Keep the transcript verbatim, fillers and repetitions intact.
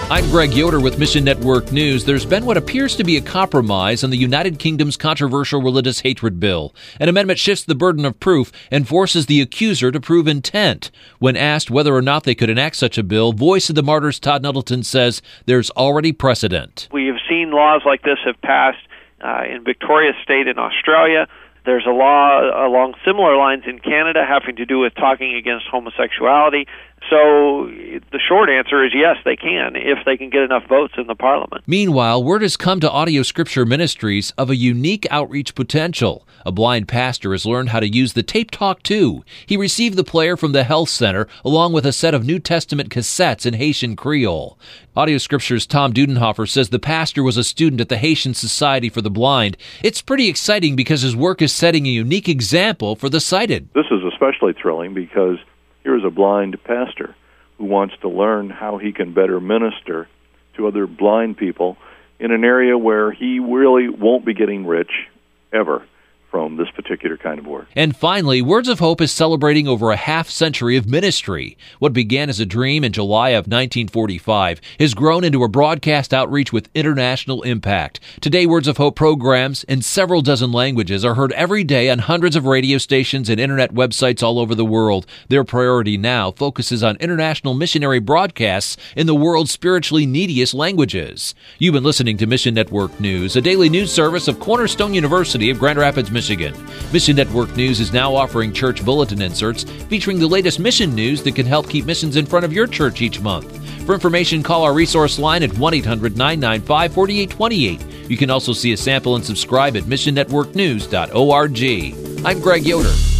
I'm Greg Yoder with Mission Network News. There's been what appears to be a compromise on the United Kingdom's controversial religious hatred bill. An amendment shifts the burden of proof and forces the accuser to prove intent. When asked whether or not they could enact such a bill, Voice of the Martyrs Todd Nettleton says there's already precedent. We have seen laws like this have passed uh, in Victoria State in Australia. There's a law along similar lines in Canada having to do with talking against homosexuality. So the short answer is yes, they can, if they can get enough votes in the Parliament. Meanwhile, word has come to Audio Scripture Ministries of a unique outreach potential. A blind pastor has learned how to use the Tape Talk two. He received the player from the Health Center along with a set of New Testament cassettes in Haitian Creole. Audio Scripture's Tom Dudenhofer says the pastor was a student at the Haitian Society for the Blind. It's pretty exciting because his work is setting a unique example for the sighted. This is especially thrilling because here's a blind pastor who wants to learn how he can better minister to other blind people in an area where he really won't be getting rich ever from this particular kind of work. And finally, Words of Hope is celebrating over a half century of ministry. What began as a dream in July of nineteen forty-five has grown into a broadcast outreach with international impact. Today, Words of Hope programs in several dozen languages are heard every day on hundreds of radio stations and internet websites all over the world. Their priority now focuses on international missionary broadcasts in the world's spiritually neediest languages. You've been listening to Mission Network News, a daily news service of Cornerstone University of Grand Rapids, Michigan. Mission Network News is now offering church bulletin inserts featuring the latest mission news that can help keep missions in front of your church each month. For information, call our resource line at one eight hundred nine nine five four eight two eight. You can also see a sample and subscribe at mission network news dot org. I'm Greg Yoder.